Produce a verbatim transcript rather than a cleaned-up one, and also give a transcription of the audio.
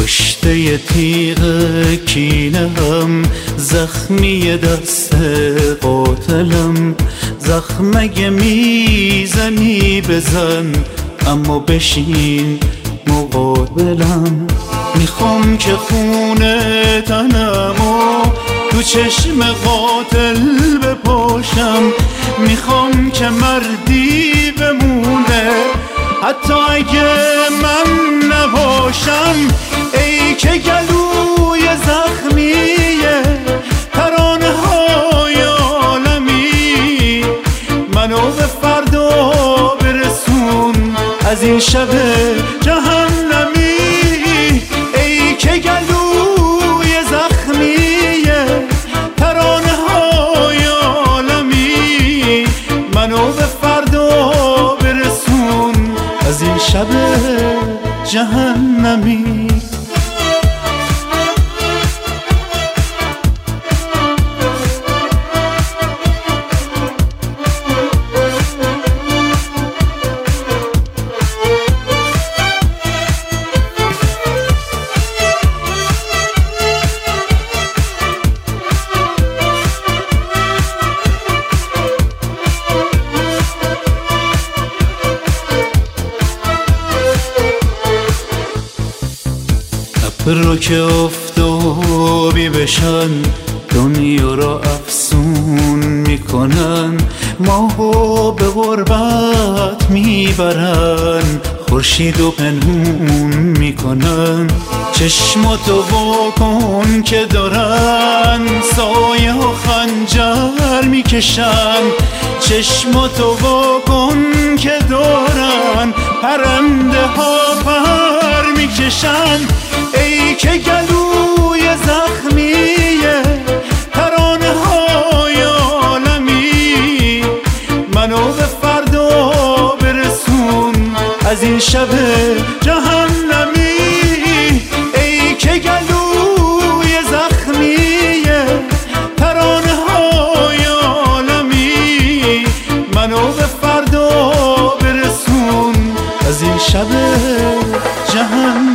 کشته تیغ کینه هم، زخمی دست قاتلم. زخم اگه میزنی بزن، اما بشین مقابلم. میخوام که خونه تنمو تو چشم قاتل بپاشم. میخوام که مردی بمونه حتی اگه من نباشم. ای که گلوی زخمیه ترانه های عالمی، منو به فردا برسون از این شب جهنمی. ای که گلوی زخمیه ترانه های عالمی، منو به فردا برسون از این شب جهنمی. رو که افتابی بشن، دنیا را افسون میکنن. ماهو به غربت میبرن، خورشید و پنهون میکنن. چشماتو واکن که دارن سایه و خنجر میکشن. چشماتو واکن که دارن پرنده ها پر میکشن. ای که گلوی زخمیه ترانه های عالمی، منو به فردا برسون از این شب جهنمی. ای که گلوی زخمیه ترانه های عالمی، منو به فردا برسون از این شب جهنمی.